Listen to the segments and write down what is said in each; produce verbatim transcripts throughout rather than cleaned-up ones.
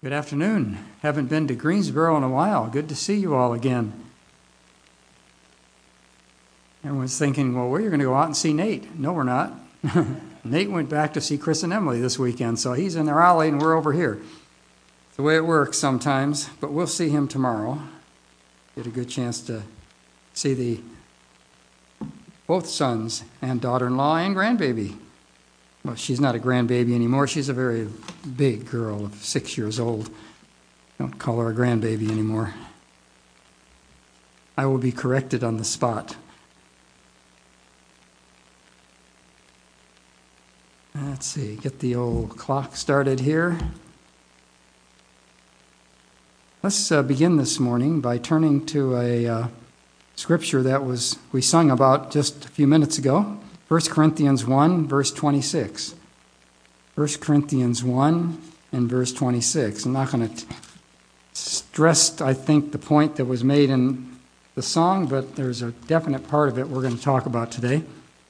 Good afternoon. Haven't been to Greensboro in a while. Good to see you all again. Everyone's thinking, well, we're going to go out and see Nate. No, we're not. Nate went back to see Chris and Emily this weekend, so he's in their alley and we're over here. It's the way it works sometimes, but we'll see him tomorrow. Get a good chance to see the both sons and daughter-in-law and grandbaby. Well, she's not a grandbaby anymore. She's a very big girl of six years old. Don't call her a grandbaby anymore. I will be corrected on the spot. Let's see, get the old clock started here. Let's uh, begin this morning by turning to a uh, scripture that was we sung about just a few minutes ago. First Corinthians one, verse twenty-six. First Corinthians one and verse twenty-six. I'm not going to stress, I think, the point that was made in the song, but there's a definite part of it we're going to talk about today.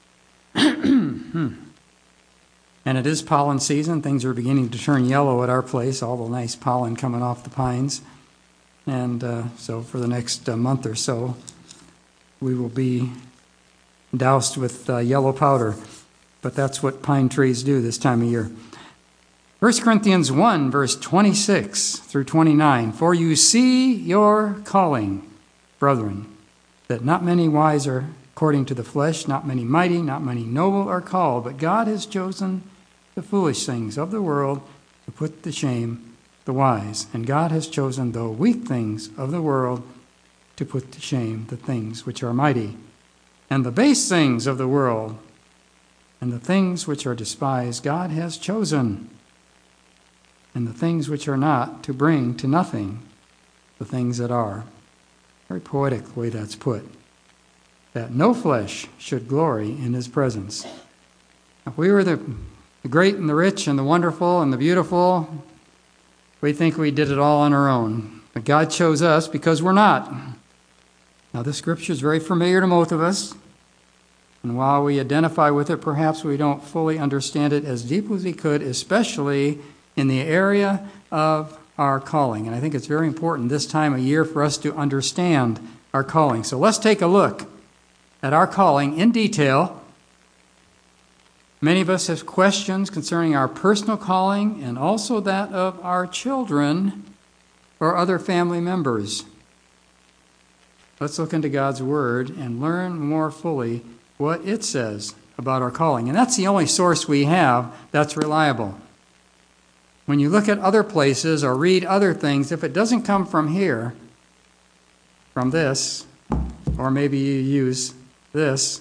And it is pollen season. Things are beginning to turn yellow at our place, all the nice pollen coming off the pines. And uh, so for the next uh, month or so, we will be doused with uh, yellow powder. But that's what pine trees do this time of year. First Corinthians one, verse twenty-six through twenty-nine. For you see your calling, brethren, that not many wise are according to the flesh, not many mighty, not many noble are called, but God has chosen the foolish things of the world to put to shame the wise. And God has chosen the weak things of the world to put to shame the things which are mighty, and the base things of the world, and the things which are despised, God has chosen, and the things which are not, to bring to nothing the things that are. Very poetic way that's put. That no flesh should glory in his presence. If we were the, the great and the rich and the wonderful and the beautiful, we think we did it all on our own. But God chose us because we're not. Now, this scripture is very familiar to most of us. And while we identify with it, perhaps we don't fully understand it as deeply as we could, especially in the area of our calling. And I think it's very important this time of year for us to understand our calling. So let's take a look at our calling in detail. Many of us have questions concerning our personal calling and also that of our children or other family members. Let's look into God's Word and learn more fully what it says about our calling. And that's the only source we have that's reliable. When you look at other places or read other things, if it doesn't come from here, from this, or maybe you use this,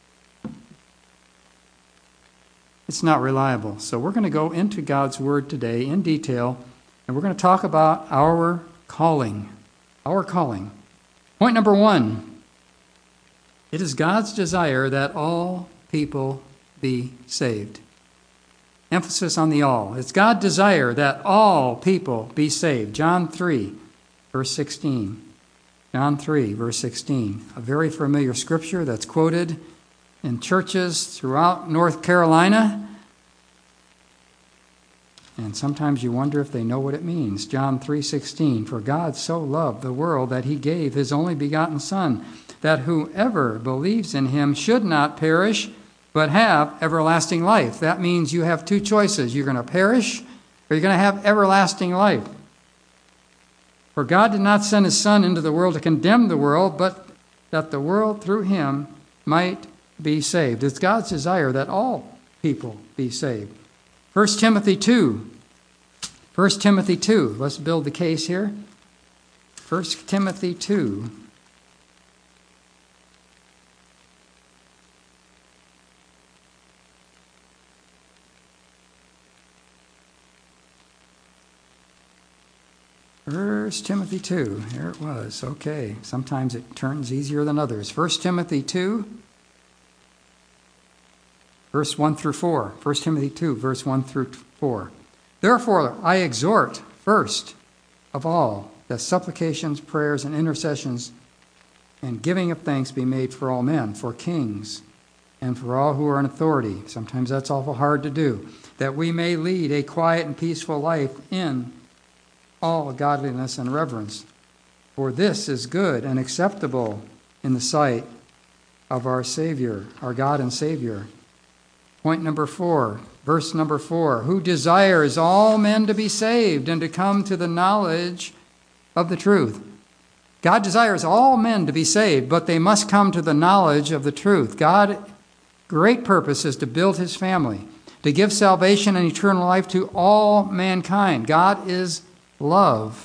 it's not reliable. So we're going to go into God's Word today in detail, and we're going to talk about our calling. Our calling. Point number one. It is God's desire that all people be saved. Emphasis on the all. It's God's desire that all people be saved. John three, verse sixteen. John three, verse sixteen. A very familiar scripture that's quoted in churches throughout North Carolina. And sometimes you wonder if they know what it means. John three sixteen. For God so loved the world that he gave his only begotten Son, that whoever believes in him should not perish, but have everlasting life. That means you have two choices. You're going to perish, or you're going to have everlasting life. For God did not send his Son into the world to condemn the world, but that the world through him might be saved. It's God's desire that all people be saved. First Timothy two. First Timothy two. Let's build the case here. First Timothy two. First Timothy two. Here it was. Okay. Sometimes it turns easier than others. First Timothy two. Verse one through four. First Timothy two, verse one through four. Therefore, I exhort first of all that supplications, prayers, and intercessions and giving of thanks be made for all men, for kings, and for all who are in authority. Sometimes that's awful hard to do. That we may lead a quiet and peaceful life in all godliness and reverence. For this is good and acceptable in the sight of our Savior, our God and Savior. Point number four, verse number four, who desires all men to be saved and to come to the knowledge of the truth. God desires all men to be saved, but they must come to the knowledge of the truth. God's great purpose is to build his family, to give salvation and eternal life to all mankind. God is love.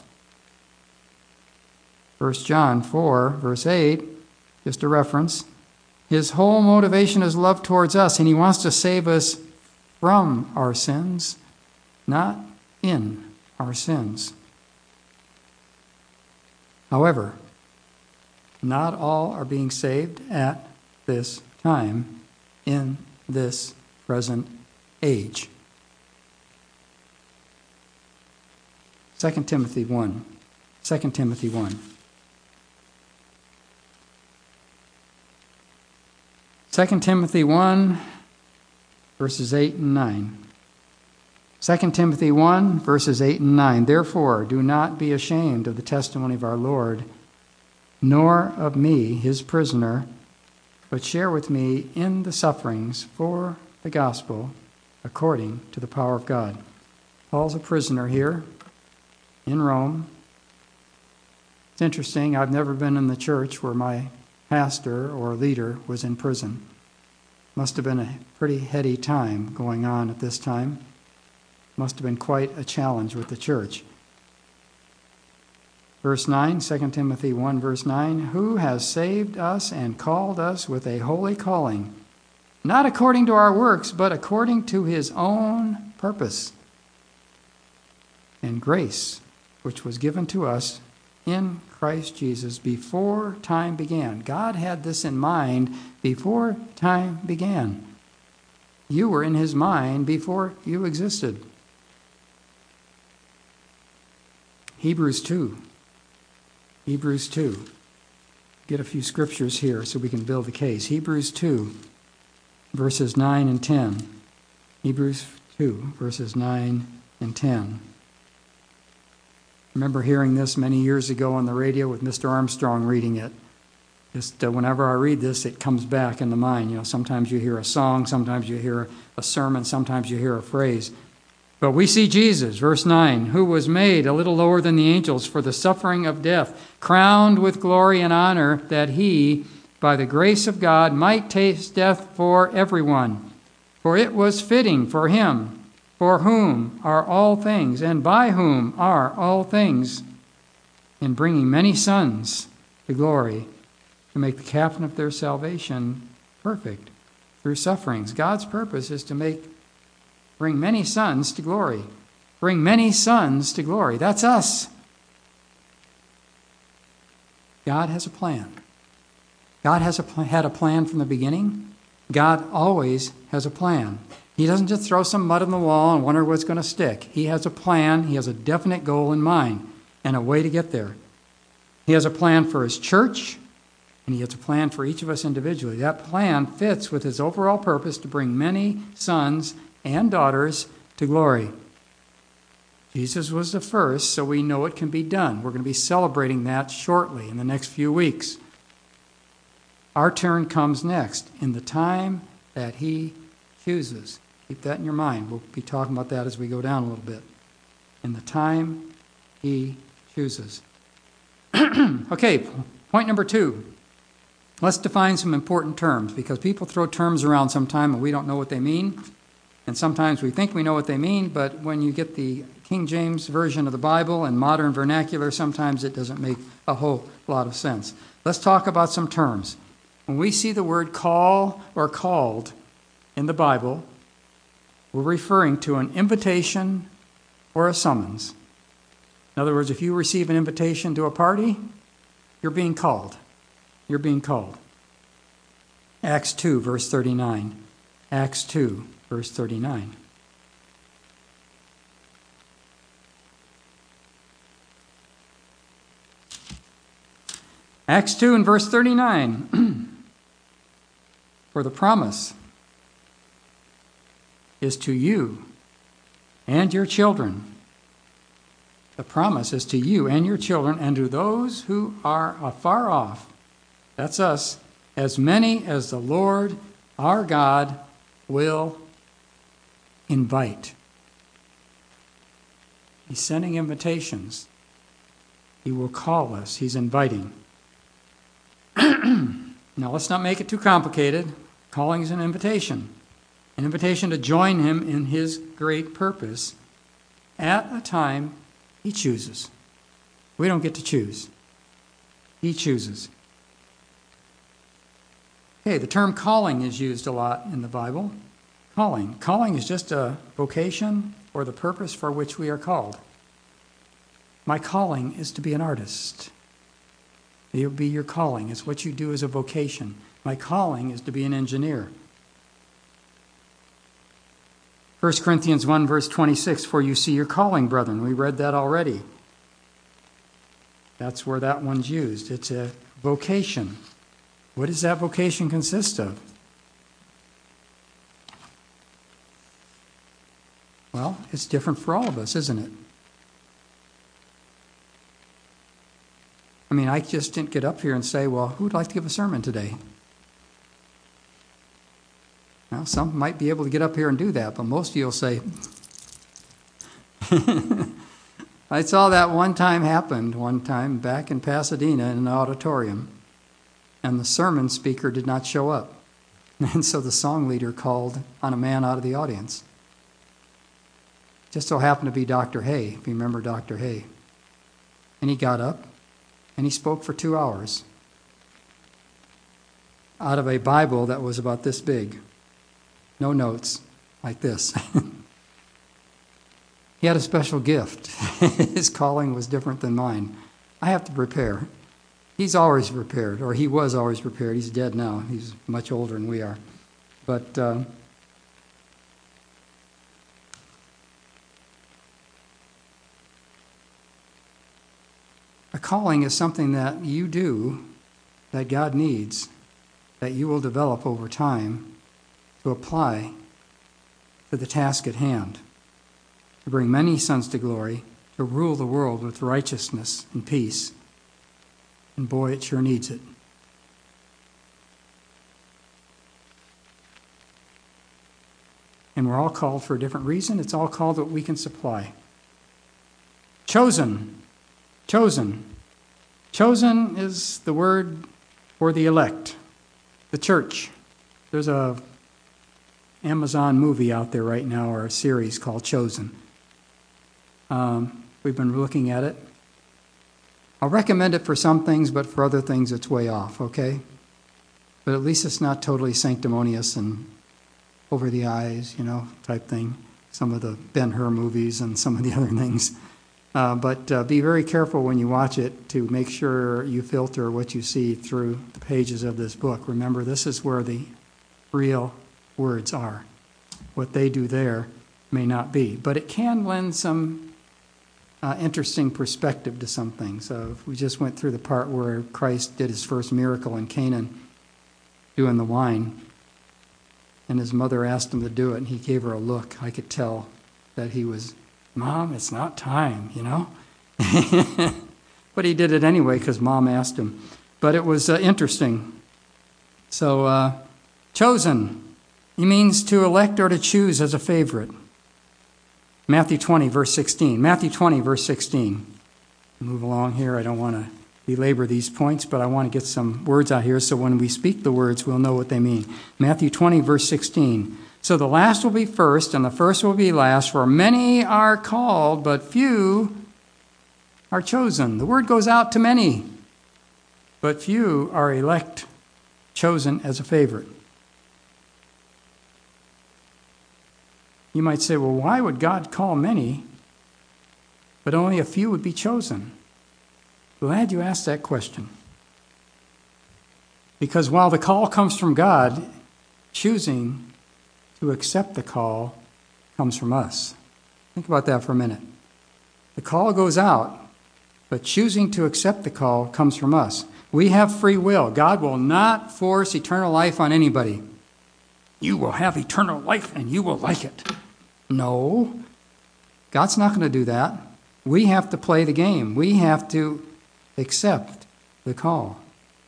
First John four, verse eight, just a reference. His whole motivation is love towards us, and he wants to save us from our sins, not in our sins. However, not all are being saved at this time in this present age. Second Timothy one. Second Timothy one. Second Timothy one, verses eight and nine. Second Timothy one, verses eight and nine. Therefore, do not be ashamed of the testimony of our Lord, nor of me, his prisoner, but share with me in the sufferings for the gospel according to the power of God. Paul's a prisoner here in Rome. It's interesting, I've never been in the church where my pastor or leader was in prison. Must have been a pretty heady time going on at this time. Must have been quite a challenge with the church. Verse nine, Second Timothy one, verse nine, who has saved us and called us with a holy calling, not according to our works, but according to his own purpose and grace, which was given to us in Christ Jesus before time began. God had this in mind before time began. You were in his mind before you existed. Hebrews two. Hebrews two. Get a few scriptures here so we can build the case. Hebrews two, verses nine and ten. Hebrews two, verses nine and ten. I remember hearing this many years ago on the radio with Mister Armstrong reading it. Just uh, whenever I read this, it comes back in the mind. You know, sometimes you hear a song, sometimes you hear a sermon, sometimes you hear a phrase. But we see Jesus, verse nine, who was made a little lower than the angels for the suffering of death, crowned with glory and honor, that he, by the grace of God, might taste death for everyone. For it was fitting for him, for whom are all things, and by whom are all things, in bringing many sons to glory, to make the captain of their salvation perfect through sufferings. God's purpose is to make bring many sons to glory. Bring many sons to glory. That's us. God has a plan. God has a pl- had a plan from the beginning. God always has a plan. He doesn't just throw some mud on the wall and wonder what's going to stick. He has a plan. He has a definite goal in mind and a way to get there. He has a plan for his church, and he has a plan for each of us individually. That plan fits with his overall purpose to bring many sons and daughters to glory. Jesus was the first, so we know it can be done. We're going to be celebrating that shortly in the next few weeks. Our turn comes next in the time that he chooses. Keep that in your mind. We'll be talking about that as we go down a little bit. In the time he chooses. Okay, point number two. Let's define some important terms, because people throw terms around sometime and we don't know what they mean. And sometimes we think we know what they mean, but when you get the King James Version of the Bible and modern vernacular, sometimes it doesn't make a whole lot of sense. Let's talk about some terms. When we see the word call or called in the Bible, we're referring to an invitation or a summons. In other words, if you receive an invitation to a party, you're being called. You're being called. Acts two, verse thirty-nine. Acts two, verse thirty-nine. Acts two and verse thirty-nine. For the promise is to you and your children, The promise is to you and your children and to those who are afar off. That's us. As many as the Lord our God will invite. He's sending invitations. He will call us. He's inviting. Now, let's not make it too complicated. Calling is an invitation. An invitation to join him in his great purpose at a time he chooses. We don't get to choose. He chooses. Okay, the term calling is used a lot in the Bible. Calling. Calling is just a vocation or the purpose for which we are called. My calling is to be an artist. It'll be your calling. It's what you do as a vocation. My calling is to be an engineer. First Corinthians one, verse twenty-six, for you see your calling, brethren. We read that already. That's where that one's used. It's a vocation. What does that vocation consist of? Well, it's different for all of us, isn't it? I mean, I just didn't get up here and say, well, who would like to give a sermon today? Well, some might be able to get up here and do that, but most of you will say, I saw that one time happened, one time back in Pasadena in an auditorium, and the sermon speaker did not show up. And so the song leader called on a man out of the audience. Just so happened to be Doctor Hay, if you remember Doctor Hay. And he got up, and he spoke for two hours out of a Bible that was about this big. No notes, like this. He had a special gift. His calling was different than mine. I have to prepare. He's always prepared, or he was always prepared. He's dead now. He's much older than we are. But uh, a calling is something that you do, that God needs, that you will develop over time to apply to the task at hand, to bring many sons to glory, to rule the world with righteousness and peace. And boy, it sure needs it. And we're all called for a different reason. It's all called what we can supply. Chosen. Chosen. Chosen is the word for the elect, the church. There's a Amazon movie out there right now, or a series called Chosen. Um, we've been looking at it. I'll recommend it for some things, but for other things it's way off, okay? But at least it's not totally sanctimonious and over the eyes, you know, type thing. Some of the Ben-Hur movies and some of the other things. Uh, but uh, be very careful when you watch it to make sure you filter what you see through the pages of this book. Remember, this is where the real words are. What they do there may not be. But it can lend some uh, interesting perspective to some things. So if we just went through the part where Christ did his first miracle in Canaan, doing the wine, and his mother asked him to do it, and he gave her a look. I could tell that he was, Mom, it's not time, you know? But he did it anyway because Mom asked him. But it was uh, interesting. So, uh, chosen. He means to elect or to choose as a favorite. Matthew twenty, verse sixteen. Matthew twenty, verse sixteen. Move along here. I don't want to belabor these points, but I want to get some words out here so when we speak the words, we'll know what they mean. Matthew twenty, verse sixteen. So the last will be first, and the first will be last, for many are called, but few are chosen. The word goes out to many, but few are elect, chosen as a favorite. You might say, well, why would God call many, but only a few would be chosen? Glad you asked that question. Because while the call comes from God, choosing to accept the call comes from us. Think about that for a minute. The call goes out, but choosing to accept the call comes from us. We have free will. God will not force eternal life on anybody. You will have eternal life and you will like it. No, God's not going to do that. We have to play the game. We have to accept the call.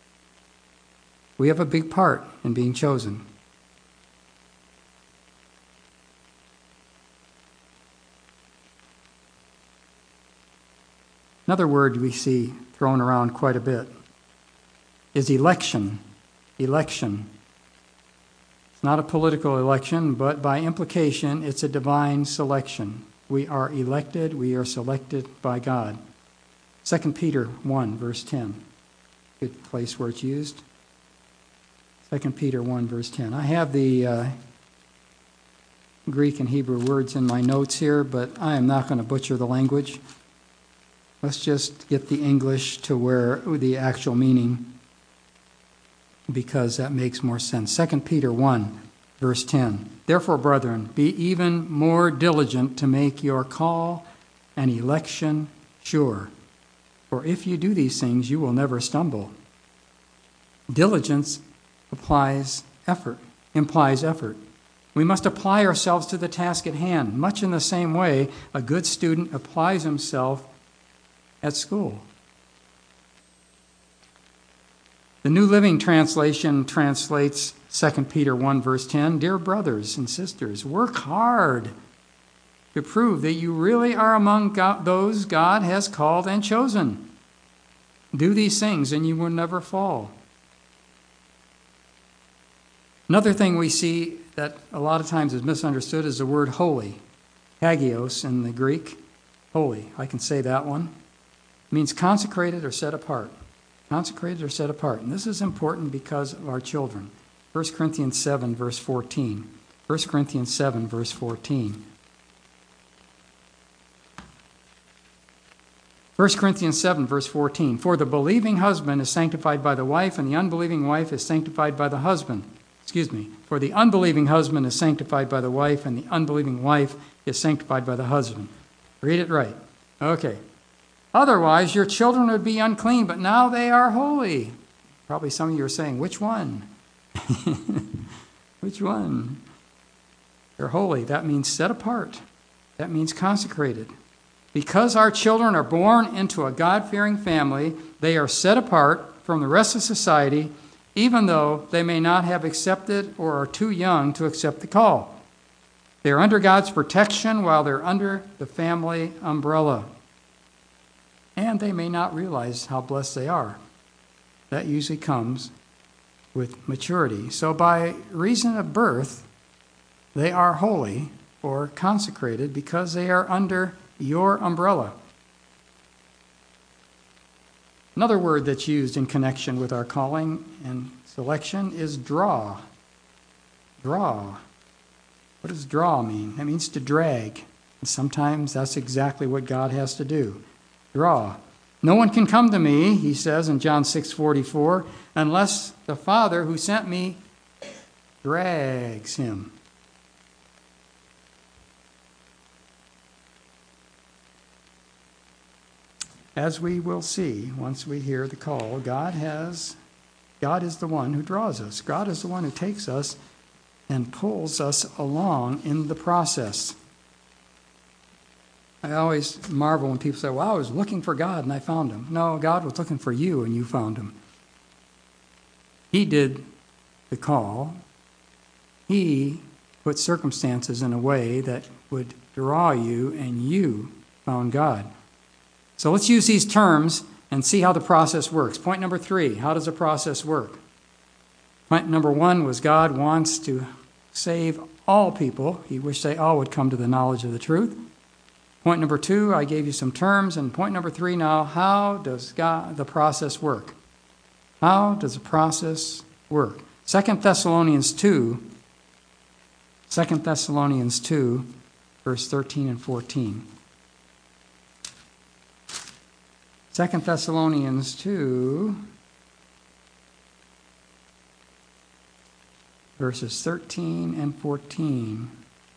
We have a big part in being chosen. Another word we see thrown around quite a bit is election. Election. It's not a political election, but by implication, it's a divine selection. We are elected, we are selected by God. Second Peter one, verse ten. Good place where it's used. Second Peter one, verse ten. I have the uh, Greek and Hebrew words in my notes here, but I am not going to butcher the language. Let's just get the English to where the actual meaning, because that makes more sense. Second Peter one, verse ten. Therefore, brethren, be even more diligent to make your call and election sure. For if you do these things, you will never stumble. Diligence applies effort, implies effort. We must apply ourselves to the task at hand, much in the same way a good student applies himself at school. The New Living Translation translates Second Peter one, verse ten, Dear brothers and sisters, work hard to prove that you really are among God, those God has called and chosen. Do these things and you will never fall. Another thing we see that a lot of times is misunderstood is the word holy. Hagios in the Greek, holy. I can say that one. It means consecrated or set apart. Consecrated or set apart. And this is important because of our children. First Corinthians seven, verse fourteen. First Corinthians seven, verse fourteen. First Corinthians seven, verse fourteen. For the believing husband is sanctified by the wife, and the unbelieving wife is sanctified by the husband. Excuse me. For the unbelieving husband is sanctified by the wife, and the unbelieving wife is sanctified by the husband. Read it right. Okay. Otherwise, your children would be unclean, but now they are holy. Probably some of you are saying, which one? Which one? They're holy. That means set apart. That means consecrated. Because our children are born into a God-fearing family, they are set apart from the rest of society, even though they may not have accepted or are too young to accept the call. They're under God's protection while they're under the family umbrella. And they may not realize how blessed they are. That usually comes with maturity. So by reason of birth, they are holy or consecrated because they are under your umbrella. Another word that's used in connection with our calling and selection is draw. Draw. What does draw mean? It means to drag. And sometimes that's exactly what God has to do. Draw. No one can come to me, he says in John six forty-four, unless the Father who sent me drags him. As we will see once we hear the call, God has, God is the one who draws us. God is the one who takes us and pulls us along in the process. I always marvel when people say, well, I was looking for God and I found him. No, God was looking for you and you found him. He did the call. He put circumstances in a way that would draw you, and you found God. So let's use these terms and see how the process works. Point number three, how does the process work? Point number one was God wants to save all people. He wished they all would come to the knowledge of the truth. Point number two, I gave you some terms. And point number three now, how does God, the process work? How does the process work? Second Thessalonians two, Second Thessalonians two, verse thirteen and fourteen. Second Thessalonians two, verses thirteen and fourteen.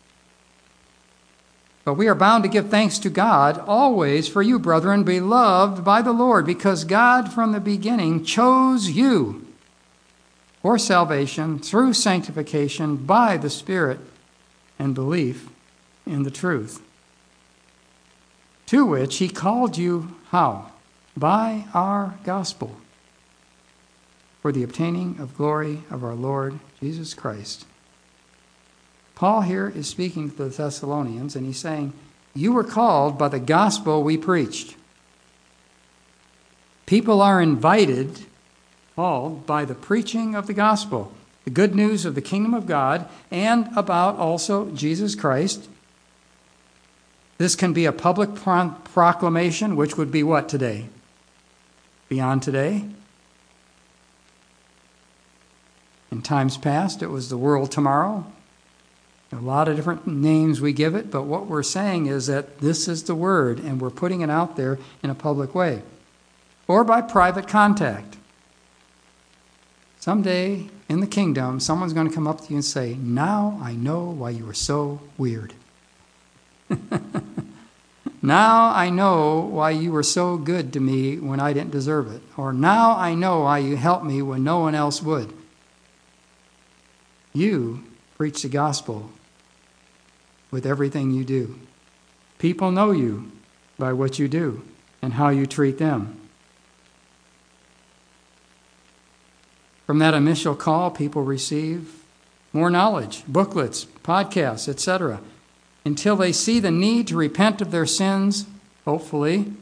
But we are bound to give thanks to God always for you, brethren, beloved by the Lord, because God from the beginning chose you for salvation through sanctification by the Spirit and belief in the truth. to which he called you how? By our gospel, for the obtaining of glory of our Lord Jesus Christ. Paul here is speaking to the Thessalonians, and he's saying, you were called by the gospel we preached. People are invited, called by the preaching of the gospel, the good news of the kingdom of God, and about also Jesus Christ. This can be a public pro- proclamation, which would be what today? Beyond today? In times past, it was the world tomorrow. A lot of different names we give it, but what we're saying is that this is the word, and we're putting it out there in a public way. Or by private contact. Someday in the kingdom, someone's going to come up to you and say, now I know why you were so weird. Now I know why you were so good to me when I didn't deserve it. Or now I know why you helped me when no one else would. You preach the gospel with everything you do. People know you by what you do and how you treat them. From that initial call, people receive more knowledge, booklets, podcasts, et cetera, until they see the need to repent of their sins, hopefully.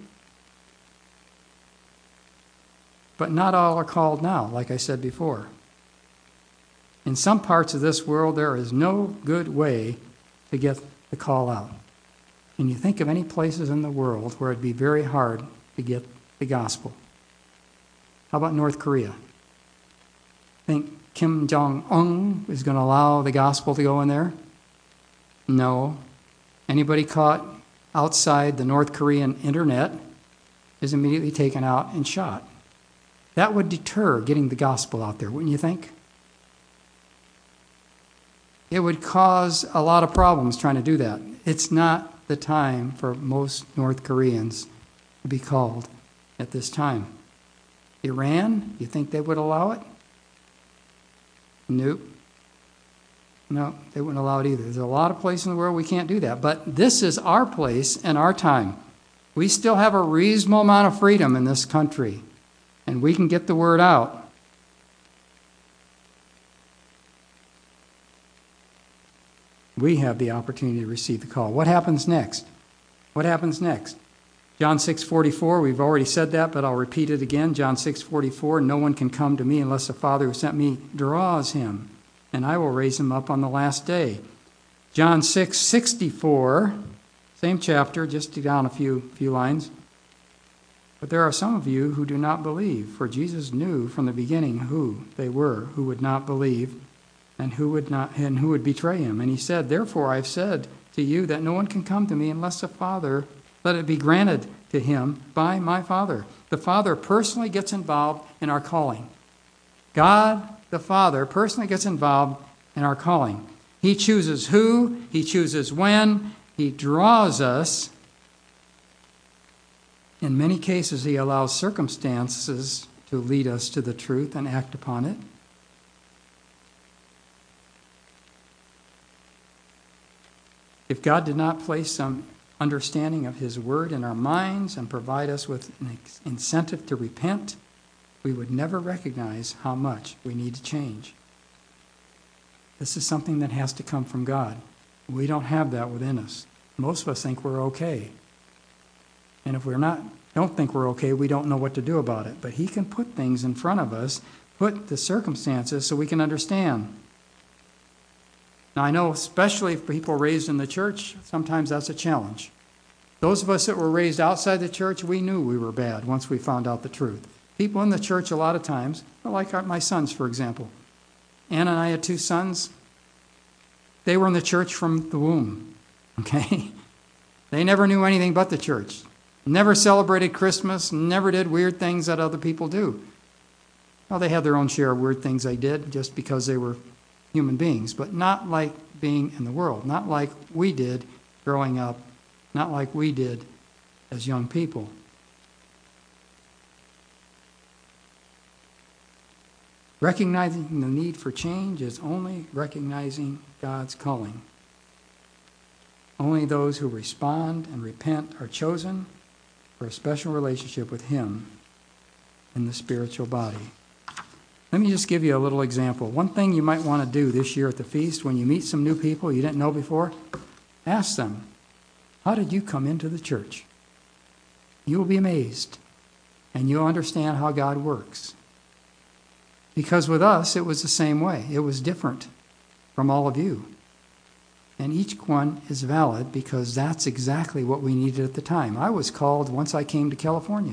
But not all are called now, like I said before. In some parts of this world, there is no good way to get the call out. Can you think of any places in the world where it'd be very hard to get the gospel? How about North Korea? Think Kim Jong-un is going to allow the gospel to go in there? No. Anybody caught outside the North Korean internet is immediately taken out and shot. That would deter getting the gospel out there, wouldn't you think? It would cause a lot of problems trying to do that. It's not the time for most North Koreans to be called at this time. Iran, you think they would allow it? Nope. No, they wouldn't allow it either. There's a lot of places in the world we can't do that. But this is our place and our time. We still have a reasonable amount of freedom in this country, and we can get the word out. We have the opportunity to receive the call. What happens next? What happens next? John six forty-four, we've already said that, but I'll repeat it again. John six forty-four, no one can come to me unless the Father who sent me draws him, and I will raise him up on the last day. John six sixty-four, same chapter, just down a few, few lines. But there are some of you who do not believe, for Jesus knew from the beginning who they were who would not believe and who would not and who would betray him. And he said, therefore I've said to you that no one can come to me unless the Father, let it be granted to him by my Father. The Father personally gets involved in our calling. God, the Father, personally gets involved in our calling. He chooses who, he chooses when, he draws us. In many cases, he allows circumstances to lead us to the truth and act upon it. If God did not place some understanding of his word in our minds and provide us with an incentive to repent, we would never recognize how much we need to change. This is something that has to come from God. We don't have that within us. Most of us think we're okay. And if we're not, don't think we're okay, we don't know what to do about it. But he can put things in front of us, put the circumstances so we can understand. Now, I know especially for people raised in the church, sometimes that's a challenge. Those of us that were raised outside the church, we knew we were bad once we found out the truth. People in the church a lot of times, like my sons, for example. Anna and I had two sons. They were in the church from the womb, okay? They never knew anything but the church. Never celebrated Christmas, never did weird things that other people do. Well, they had their own share of weird things they did just because they were human beings, but not like being in the world, not like we did growing up, not like we did as young people. Recognizing the need for change is only recognizing God's calling. Only those who respond and repent are chosen for a special relationship with Him in the spiritual body. Let me just give you a little example. One thing you might want to do this year at the feast, when you meet some new people you didn't know before, ask them, how did you come into the church? You will be amazed, and you'll understand how God works. Because with us, it was the same way. It was different from all of you. And each one is valid because that's exactly what we needed at the time. I was called once I came to California.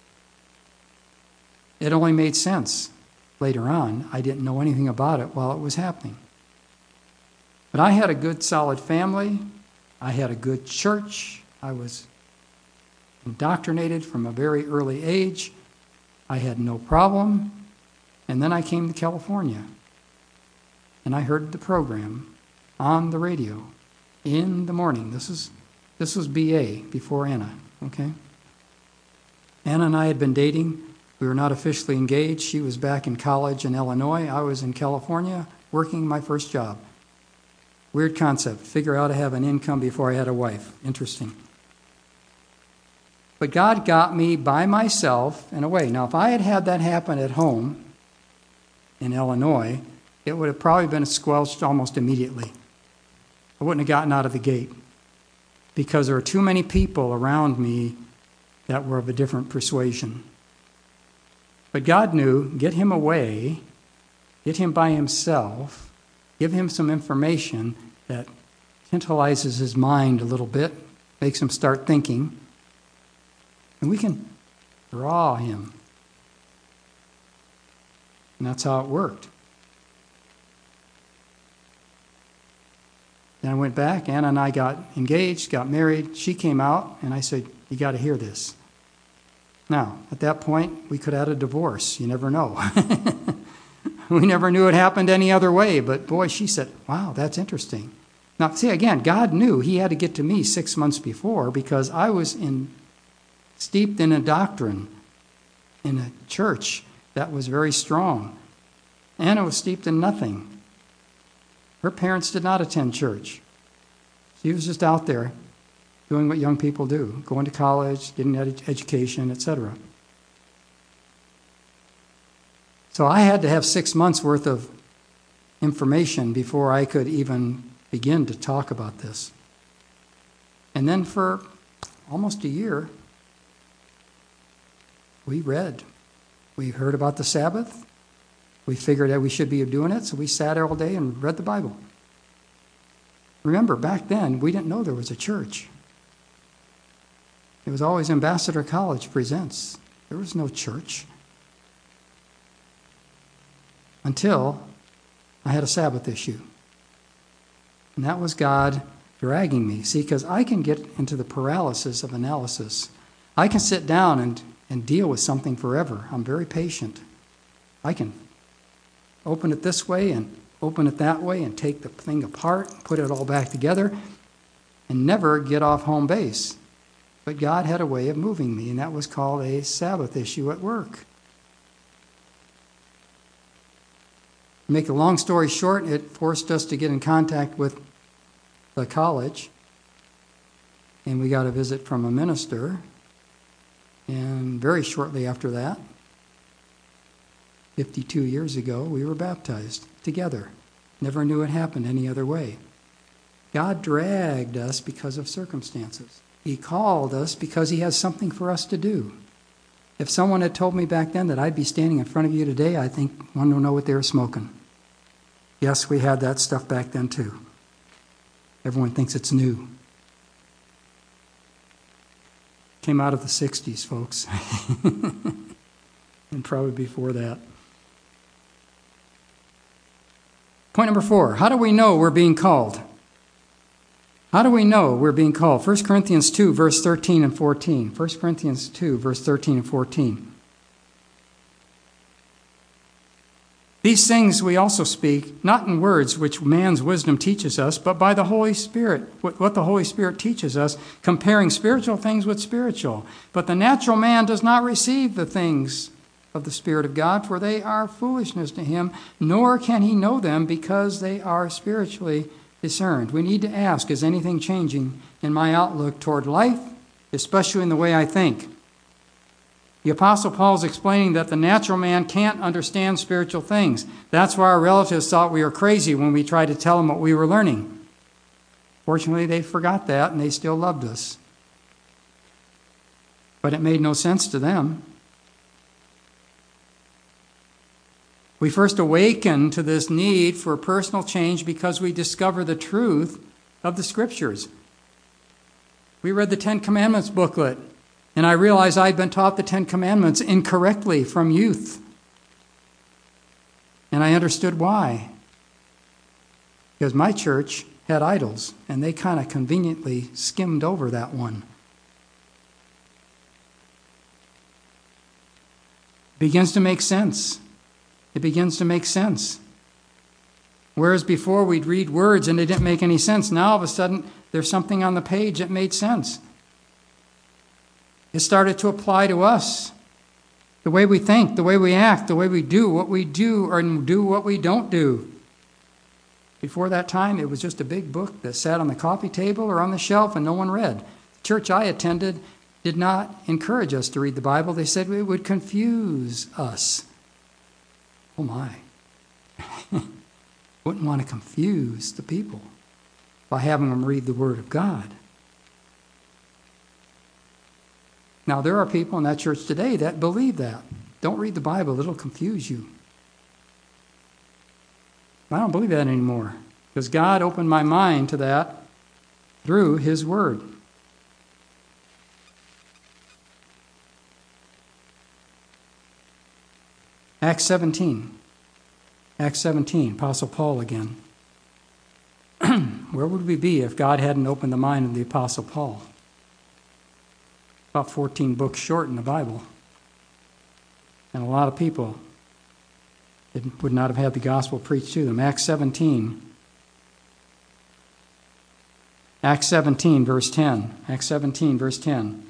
It only made sense later on. I didn't know anything about it while it was happening. But I had a good, solid family. I had a good church. I was indoctrinated from a very early age. I had no problem. And then I came to California. And I heard the program on the radio in the morning. This is this was B A, before Anna, okay? Anna and I had been dating. We were not officially engaged. She was back in college in Illinois. I was in California working my first job. Weird concept. Figure out how to have an income before I had a wife. Interesting. But God got me by myself in a way. Now, if I had had that happen at home in Illinois, it would have probably been squelched almost immediately. I wouldn't have gotten out of the gate because there were too many people around me that were of a different persuasion. But God knew, get him away, get him by himself, give him some information that tantalizes his mind a little bit, makes him start thinking, and we can draw him. And that's how it worked. Then I went back. Anna and I got engaged, got married. She came out, and I said, you got to hear this. Now, at that point, we could have had a divorce. You never know. We never knew it happened any other way. But boy, she said, wow, that's interesting. Now, see, again, God knew he had to get to me six months before because I was in steeped in a doctrine in a church that was very strong. Anna was steeped in nothing. Her parents did not attend church. She was just out there doing what young people do, going to college, getting an ed- education, et cetera. So I had to have six months worth of information before I could even begin to talk about this. And then for almost a year, we read. We heard about the Sabbath. We figured that we should be doing it, so we sat all day and read the Bible. Remember, back then, we didn't know there was a church. It was always Ambassador College Presents. There was no church. Until I had a Sabbath issue. And that was God dragging me. See, because I can get into the paralysis of analysis. I can sit down and, and deal with something forever. I'm very patient. I can open it this way and open it that way and take the thing apart, put it all back together, and never get off home base. But God had a way of moving me, and that was called a Sabbath issue at work. To make a long story short, it forced us to get in contact with the college, and we got a visit from a minister, and very shortly after that, fifty-two years ago, we were baptized together. Never knew it happened any other way. God dragged us because of circumstances. He called us because he has something for us to do. If someone had told me back then that I'd be standing in front of you today, I think one would know what they were smoking. Yes, we had that stuff back then too. Everyone thinks it's new. Came out of the sixties, folks. And probably before that. Point number four, how do we know we're being called? How do we know we're being called? First Corinthians two, verse thirteen and fourteen. First Corinthians two, verse thirteen and fourteen. These things we also speak, not in words which man's wisdom teaches us, but by the Holy Spirit, what the Holy Spirit teaches us, comparing spiritual things with spiritual. But the natural man does not receive the things of the Spirit of God, for they are foolishness to him, nor can he know them because they are spiritually discerned. We need to ask, is anything changing in my outlook toward life, especially in the way I think? The Apostle Paul is explaining that the natural man can't understand spiritual things. That's why our relatives thought we were crazy when we tried to tell them what we were learning. Fortunately, they forgot that and they still loved us. But it made no sense to them. We first awaken to this need for personal change because we discover the truth of the Scriptures. We read the Ten Commandments booklet, and I realized I'd been taught the Ten Commandments incorrectly from youth. And I understood why. Because my church had idols, and they kind of conveniently skimmed over that one. It begins to make sense. It begins to make sense. Whereas before we'd read words and they didn't make any sense, now all of a sudden there's something on the page that made sense. It started to apply to us. The way we think, the way we act, the way we do what we do or do what we don't do. Before that time, it was just a big book that sat on the coffee table or on the shelf and no one read. The church I attended did not encourage us to read the Bible. They said it would confuse us. Oh my. Wouldn't want to confuse the people by having them read the Word of God. Now, there are people in that church today that believe that. Don't read the Bible, it'll confuse you. I don't believe that anymore because God opened my mind to that through His Word. Acts seventeen. Acts seventeen, Apostle Paul again. Where would we be if God hadn't opened the mind of the Apostle Paul? About fourteen books short in the Bible. And a lot of people would not have had the gospel preached to them. Acts seventeen. Acts seventeen, verse ten. Acts seventeen, verse ten.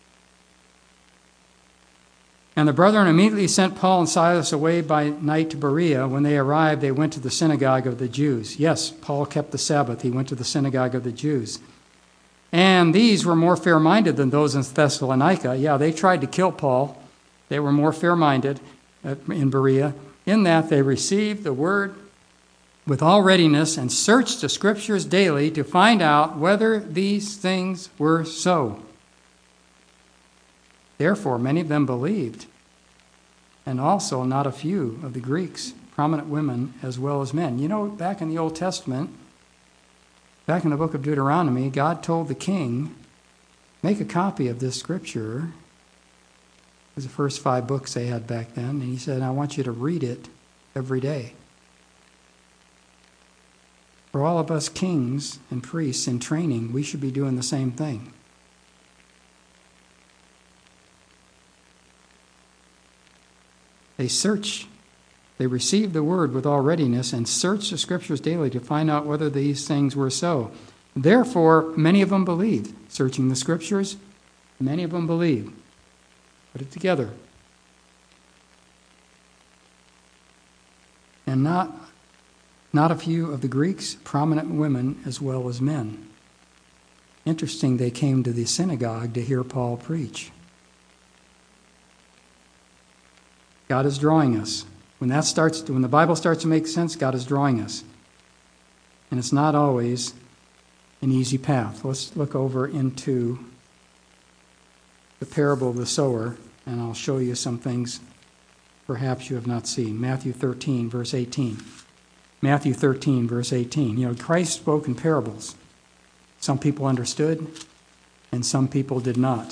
And the brethren immediately sent Paul and Silas away by night to Berea. When they arrived, they went to the synagogue of the Jews. Yes, Paul kept the Sabbath. He went to the synagogue of the Jews. And these were more fair-minded than those in Thessalonica. Yeah, they tried to kill Paul. They were more fair-minded in Berea, in that they received the word with all readiness and searched the Scriptures daily to find out whether these things were so. Therefore, many of them believed, and also not a few of the Greeks, prominent women as well as men. You know, back in the Old Testament, back in the book of Deuteronomy, God told the king, make a copy of this scripture. It was the first five books they had back then, and he said, I want you to read it every day. For all of us kings and priests in training, we should be doing the same thing. They search, they received the word with all readiness and searched the Scriptures daily to find out whether these things were so. Therefore, many of them believed. Searching the Scriptures, many of them believed. Put it together. And not, not a few of the Greeks, prominent women as well as men. Interesting, they came to the synagogue to hear Paul preach. God is drawing us. When that starts, when the Bible starts to make sense, God is drawing us. And it's not always an easy path. Let's look over into the parable of the sower, and I'll show you some things perhaps you have not seen. Matthew thirteen, verse eighteen. Matthew thirteen, verse eighteen. You know, Christ spoke in parables. Some people understood, and some people did not.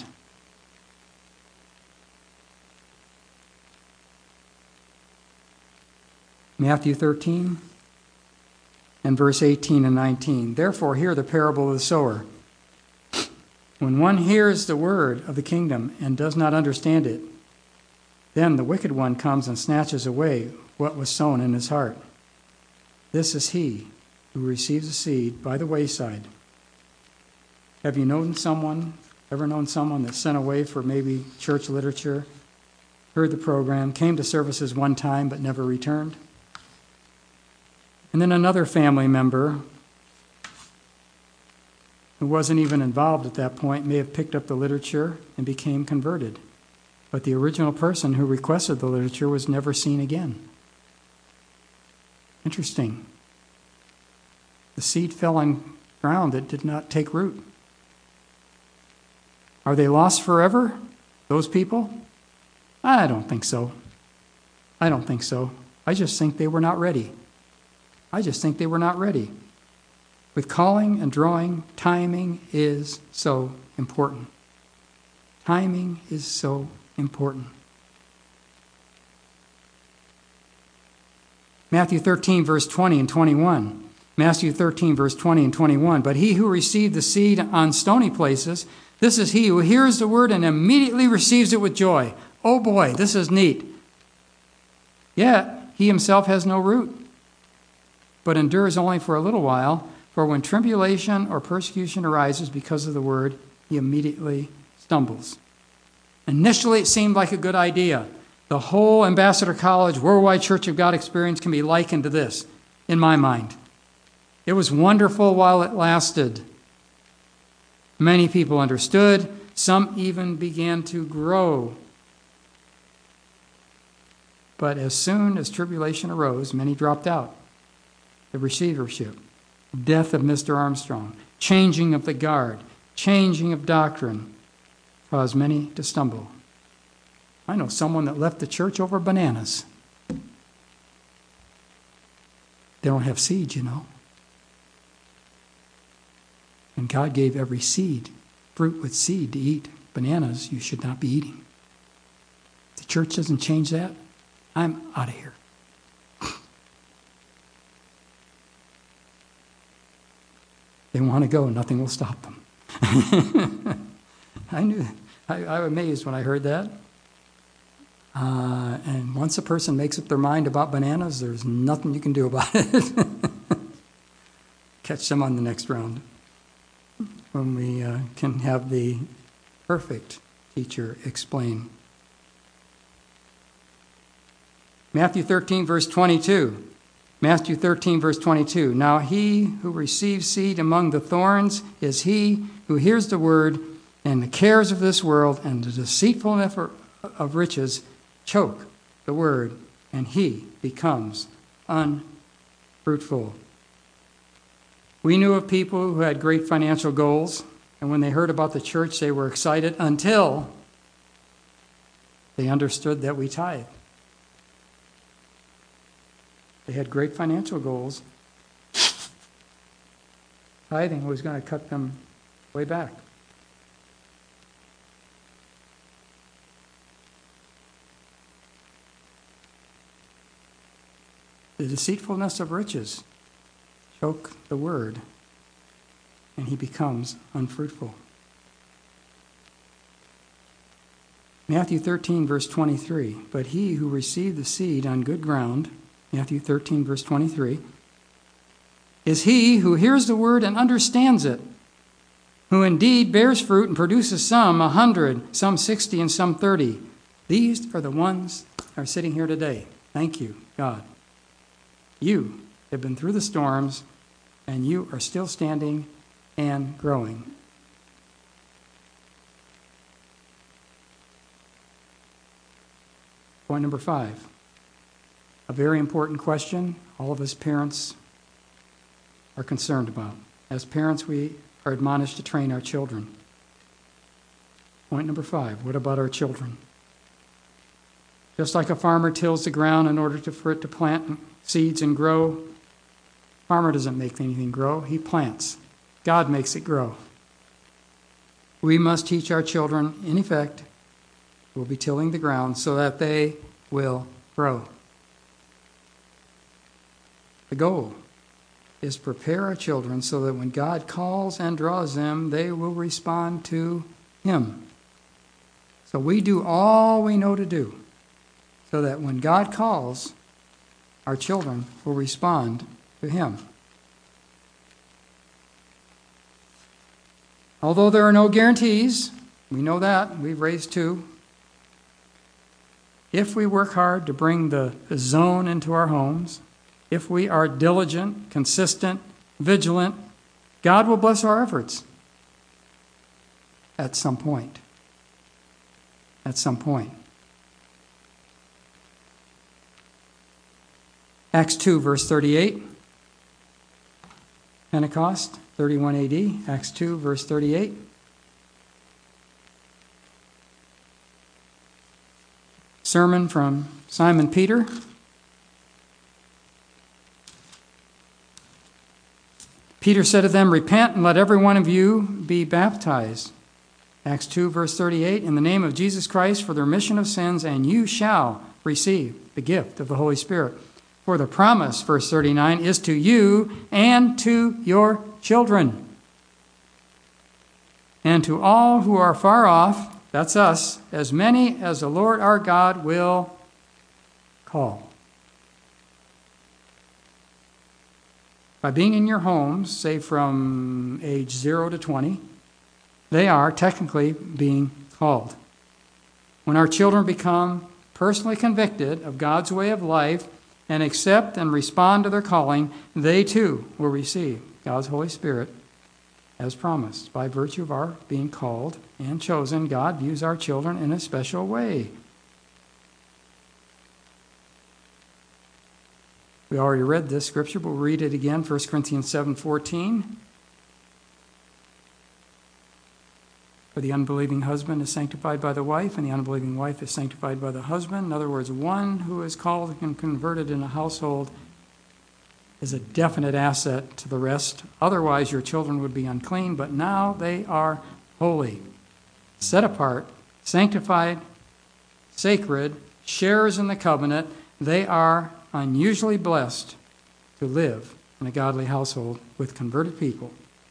Matthew thirteen and verse eighteen and nineteen. Therefore, hear the parable of the sower. When one hears the word of the kingdom and does not understand it, then the wicked one comes and snatches away what was sown in his heart. This is he who receives the seed by the wayside. Have you known someone, ever known someone that's sent away for maybe church literature, heard the program, came to services one time but never returned? And then another family member who wasn't even involved at that point, may have picked up the literature and became converted. But the original person who requested the literature was never seen again. Interesting. The seed fell on ground that did not take root. Are they lost forever, those people? I don't think so. I don't think so. I just think they were not ready. I just think they were not ready. With calling and drawing, timing is so important. Timing is so important. Matthew thirteen, verse twenty and twenty-one. Matthew thirteen, verse twenty and twenty-one. But he who received the seed on stony places, this is he who hears the word and immediately receives it with joy. Oh boy, this is neat. Yet he himself has no root, but endures only for a little while. For when tribulation or persecution arises because of the word, he immediately stumbles. Initially, it seemed like a good idea. The whole Ambassador College Worldwide Church of God experience can be likened to this, in my mind. It was wonderful while it lasted. Many people understood. Some even began to grow. But as soon as tribulation arose, many dropped out. The receivership, death of Mister Armstrong, changing of the guard, changing of doctrine, caused many to stumble. I know someone that left the church over bananas. They don't have seed, you know. And God gave every seed, fruit with seed, to eat. Bananas you should not be eating. The church doesn't change that. I'm out of here. They want to go, nothing will stop them. I knew, I, I was amazed when I heard that. Uh, and once a person makes up their mind about bananas, there's nothing you can do about it. Catch them on the next round when we uh, can have the perfect teacher explain. Matthew thirteen, verse twenty-two. Matthew thirteen, verse twenty-two. Now he who receives seed among the thorns is he who hears the word, and the cares of this world and the deceitfulness of riches choke the word, and he becomes unfruitful. We knew of people who had great financial goals, and when they heard about the church, they were excited until they understood that we tithe. They had great financial goals. Tithing was going to cut them way back. The deceitfulness of riches choke the word, and he becomes unfruitful. Matthew thirteen, verse twenty-three. But he who received the seed on good ground, Matthew thirteen, verse twenty-three, is he who hears the word and understands it, who indeed bears fruit and produces some a hundred, some sixty, and some thirty. These are the ones that are sitting here today. Thank you, God. You have been through the storms, and you are still standing and growing. Point number five. A very important question all of us parents are concerned about. As parents, we are admonished to train our children. Point number five, what about our children? Just like a farmer tills the ground in order to, for it to plant seeds and grow, farmer doesn't make anything grow, he plants. God makes it grow. We must teach our children, in effect, we'll be tilling the ground so that they will grow. The goal is prepare our children so that when God calls and draws them, they will respond to him. So we do all we know to do so that when God calls, our children will respond to him. Although there are no guarantees, we know that, we've raised two. If we work hard to bring the zone into our homes, if we are diligent, consistent, vigilant, God will bless our efforts. at some point. At some point. Acts two, verse thirty-eight. Pentecost, thirty-one A D. Acts two, verse thirty-eight. Sermon from Simon Peter. Peter said to them, "Repent and let every one of you be baptized." Acts two, verse thirty-eight, "In the name of Jesus Christ for the remission of sins, and you shall receive the gift of the Holy Spirit. For the promise," verse thirty-nine, "is to you and to your children, and to all who are far off," that's us, "as many as the Lord our God will call." By being in your homes, say from age zero to twenty, they are technically being called. When our children become personally convicted of God's way of life and accept and respond to their calling, they too will receive God's Holy Spirit as promised. By virtue of our being called and chosen, God views our children in a special way. We already read this scripture, but we'll read it again, First Corinthians seven fourteen. For the unbelieving husband is sanctified by the wife, and the unbelieving wife is sanctified by the husband. In other words, one who is called and converted in a household is a definite asset to the rest. Otherwise, your children would be unclean, but now they are holy, set apart, sanctified, sacred, sharers in the covenant. They are unusually blessed to live in a godly household with converted people.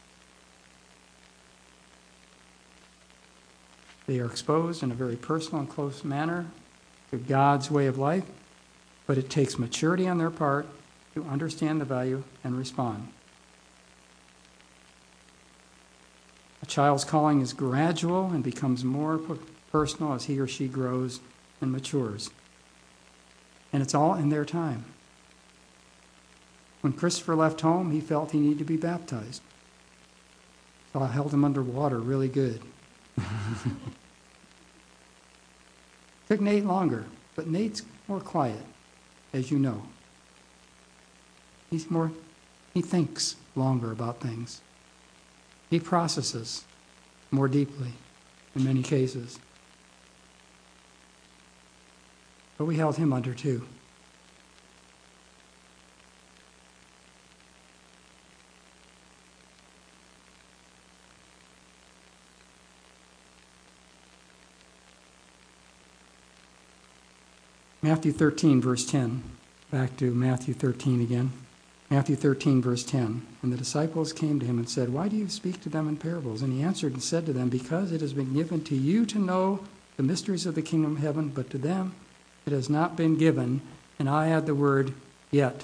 They are exposed in a very personal and close manner to God's way of life, but it takes maturity on their part to understand the value and respond. A child's calling is gradual and becomes more personal as he or she grows and matures. And it's all in their time. When Christopher left home, he felt he needed to be baptized. So I held him under water really good. Took Nate longer, but Nate's more quiet, as you know. He's more, he thinks longer about things. He processes more deeply in many cases. But we held him under too. Matthew thirteen, verse ten. Back to Matthew thirteen again. Matthew thirteen, verse ten. And the disciples came to him and said, "Why do you speak to them in parables?" And he answered and said to them, "Because it has been given to you to know the mysteries of the kingdom of heaven, but to them it has not been given." And I add the word, yet.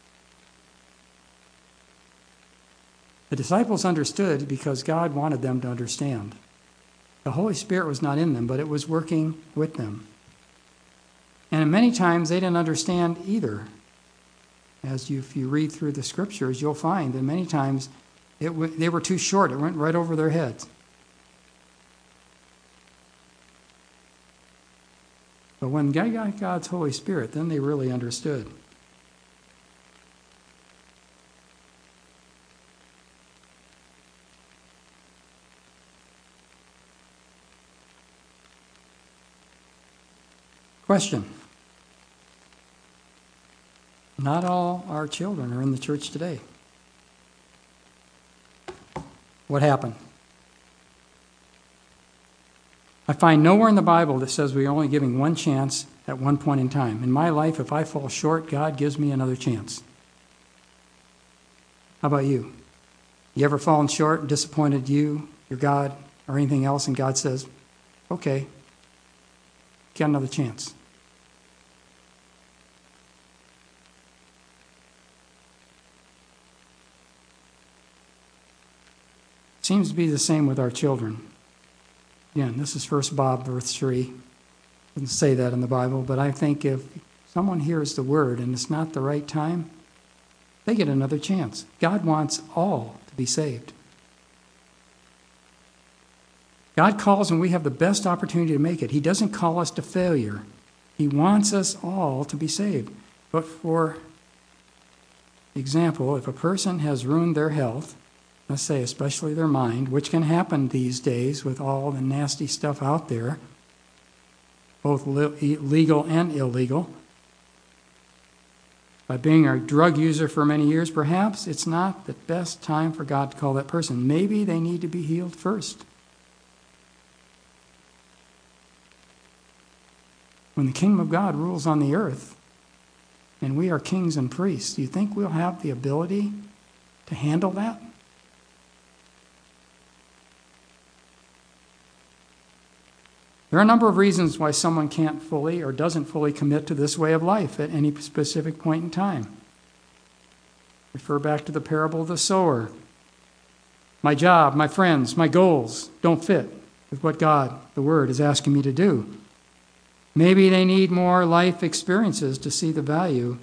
The disciples understood because God wanted them to understand. The Holy Spirit was not in them, but it was working with them. And many times they didn't understand either. As you, if you read through the scriptures, you'll find that many times it w- they were too short. It went right over their heads. But when God got God's Holy Spirit, then they really understood. Question. Not all our children are in the church today. What happened? I find nowhere in the Bible that says we're only giving one chance at one point in time. In my life, if I fall short, God gives me another chance. How about you? You ever fallen short and disappointed you, your God, or anything else, and God says, okay, get another chance. Seems to be the same with our children. Again, this is First Bob, verse three. Doesn't say that in the Bible, but I think if someone hears the word and it's not the right time, they get another chance. God wants all to be saved. God calls and we have the best opportunity to make it. He doesn't call us to failure. He wants us all to be saved. But for example, if a person has ruined their health, let's say especially their mind, which can happen these days with all the nasty stuff out there, both legal and illegal, by being a drug user for many years, perhaps it's not the best time for God to call that person. Maybe they need to be healed first. When the kingdom of God rules on the earth, and we are kings and priests, do you think we'll have the ability to handle that? There are a number of reasons why someone can't fully or doesn't fully commit to this way of life at any specific point in time. Refer back to the parable of the sower. My job, my friends, my goals don't fit with what God, the Word, is asking me to do. Maybe they need more life experiences to see the value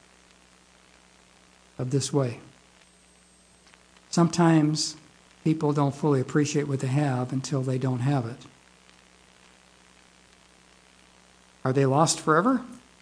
of this way. Sometimes people don't fully appreciate what they have until they don't have it. Are they lost forever?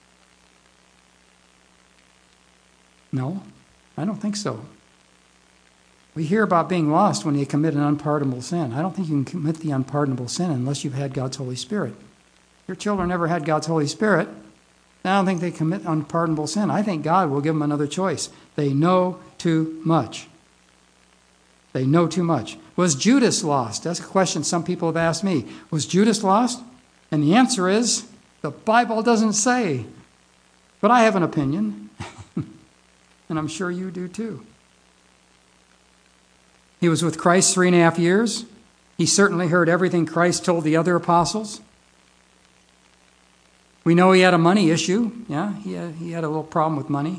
No, I don't think so. We hear about being lost when you commit an unpardonable sin. I don't think you can commit the unpardonable sin unless you've had God's Holy Spirit. Your children never had God's Holy Spirit. I don't think they commit unpardonable sin. I think God will give them another choice. They know too much. They know too much. Was Judas lost? That's a question some people have asked me. Was Judas lost? And the answer is, the Bible doesn't say. But I have an opinion. And I'm sure you do too. He was with Christ three and a half years. He certainly heard everything Christ told the other apostles. We know he had a money issue. Yeah, he had, he had a little problem with money.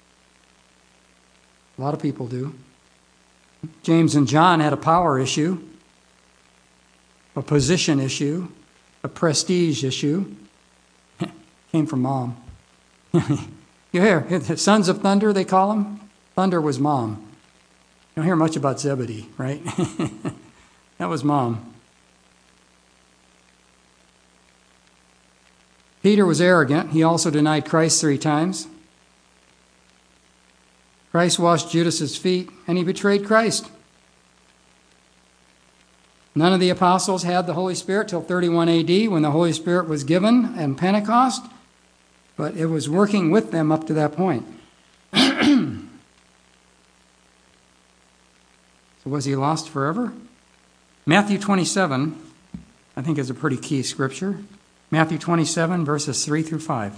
A lot of people do. James and John had a power issue, a position issue, a prestige issue. Came from Mom. You hear, the sons of thunder, they call him. Thunder was Mom. You don't hear much about Zebedee, right? That was Mom. Peter was arrogant. He also denied Christ three times. Christ washed Judas's feet, and he betrayed Christ. None of the apostles had the Holy Spirit till thirty-one A D when the Holy Spirit was given in Pentecost, but it was working with them up to that point. So was he lost forever? Matthew twenty-seven, I think, is a pretty key scripture. Matthew twenty-seven, verses three through five.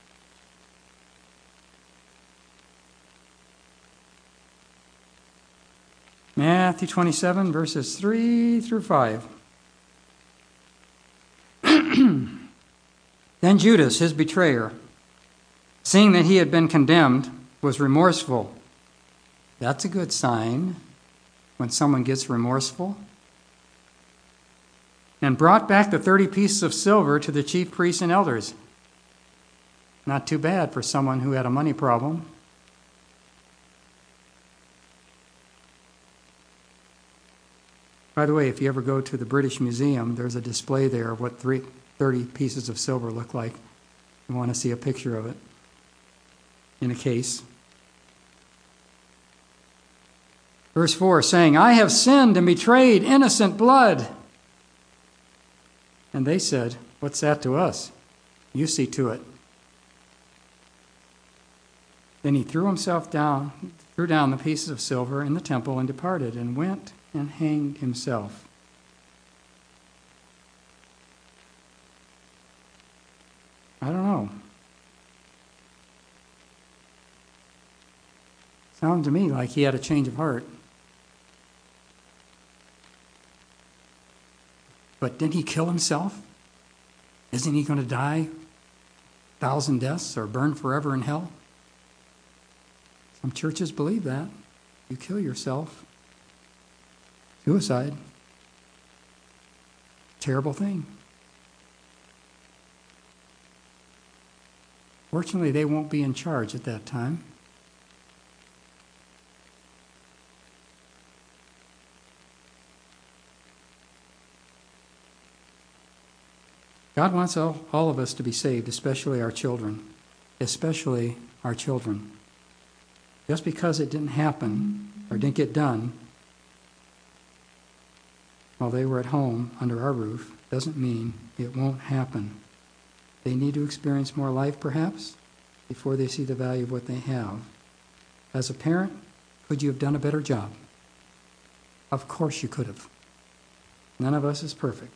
Matthew twenty-seven, verses three through five. Then Judas, his betrayer, seeing that he had been condemned, was remorseful. That's a good sign when someone gets remorseful. And brought back the thirty pieces of silver to the chief priests and elders. Not too bad for someone who had a money problem. By the way, if you ever go to the British Museum, there's a display there of what three, thirty pieces of silver look like. You want to see a picture of it in a case. Verse four, saying, I have sinned and betrayed innocent blood. And they said, what's that to us? You see to it. Then he threw himself down, threw down the pieces of silver in the temple and departed and went and hanged himself. I don't know. Sounds to me like he had a change of heart. But didn't he kill himself? Isn't he going to die a thousand deaths or burn forever in hell? Some churches believe that. You kill yourself. Suicide. Terrible thing. Fortunately, they won't be in charge at that time. God wants all, all of us to be saved, especially our children. Especially our children. Just because it didn't happen or didn't get done while they were at home under our roof doesn't mean it won't happen. They need to experience more life, perhaps, before they see the value of what they have. As a parent, could you have done a better job? Of course you could have. None of us is perfect.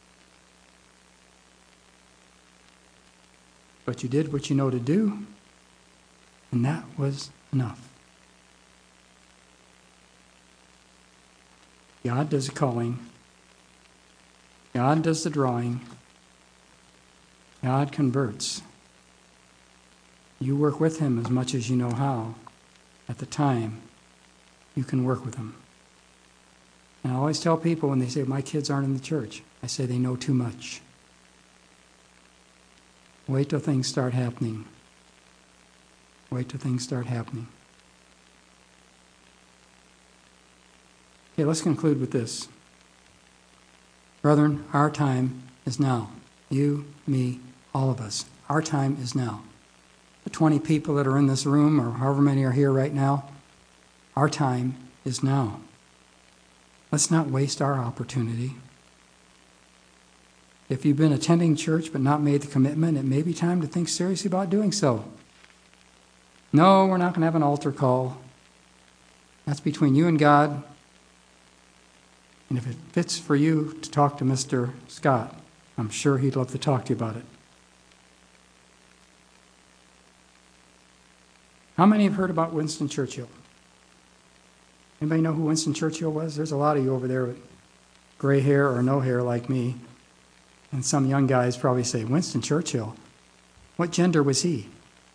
But you did what you know to do, and that was enough. God does the calling. God does the drawing. God converts. You work with him as much as you know how. At the time, you can work with him. And I always tell people when they say, my kids aren't in the church, I say they know too much. Wait till things start happening. Wait till things start happening. Okay, let's conclude with this. Brethren, our time is now. You, me, all of us. Our time is now. The twenty people that are in this room, or however many are here right now, our time is now. Let's not waste our opportunity. If you've been attending church but not made the commitment, it may be time to think seriously about doing so. No, we're not going to have an altar call. That's between you and God. And if it fits for you to talk to Mister Scott, I'm sure he'd love to talk to you about it. How many have heard about Winston Churchill? Anybody know who Winston Churchill was? There's a lot of you over there with gray hair or no hair like me. And some young guys probably say, Winston Churchill, what gender was he?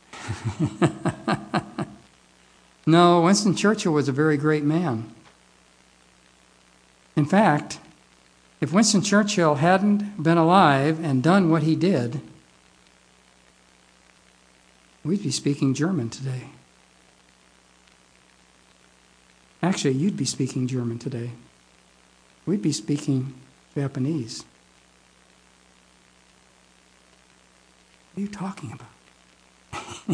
No, Winston Churchill was a very great man. In fact, if Winston Churchill hadn't been alive and done what he did, we'd be speaking German today. Actually, you'd be speaking German today. We'd be speaking Japanese. What are you talking about?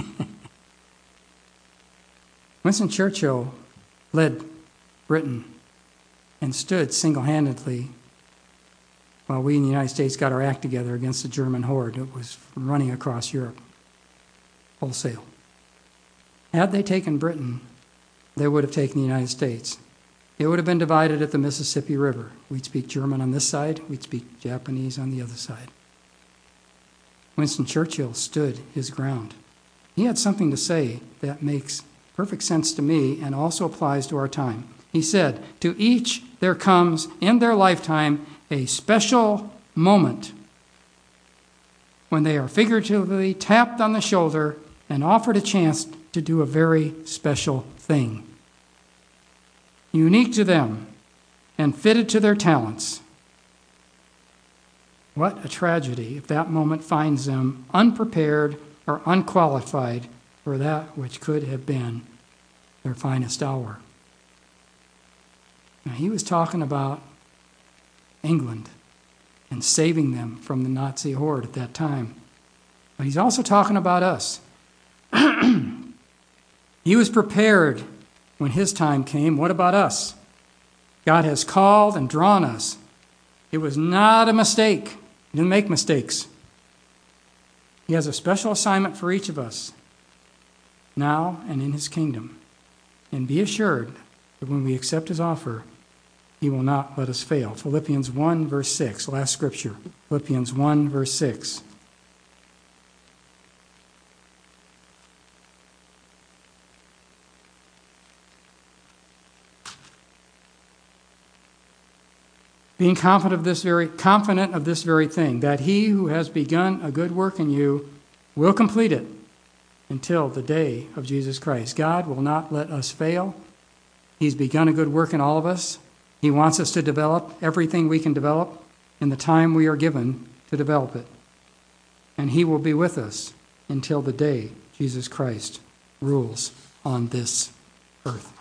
Winston Churchill led Britain and stood single-handedly while we in the United States got our act together against the German horde that was running across Europe wholesale. Had they taken Britain, they would have taken the United States. It would have been divided at the Mississippi River. We'd speak German on this side, we'd speak Japanese on the other side. Winston Churchill stood his ground. He had something to say that makes perfect sense to me and also applies to our time. He said, to each there comes in their lifetime a special moment when they are figuratively tapped on the shoulder and offered a chance to do a very special thing, unique to them and fitted to their talents. What a tragedy if that moment finds them unprepared or unqualified for that which could have been their finest hour. Now, he was talking about England and saving them from the Nazi horde at that time. But he's also talking about us. He was prepared when his time came. What about us? God has called and drawn us. It was not a mistake. He didn't make mistakes. He has a special assignment for each of us now and in his kingdom. And be assured that when we accept his offer, he will not let us fail. Philippians one, verse six, last scripture. Philippians one, verse six. Being confident of this very confident of this very thing, that he who has begun a good work in you will complete it until the day of Jesus Christ. God will not let us fail. He's begun a good work in all of us. He wants us to develop everything we can develop in the time we are given to develop it. And he will be with us until the day Jesus Christ rules on this earth.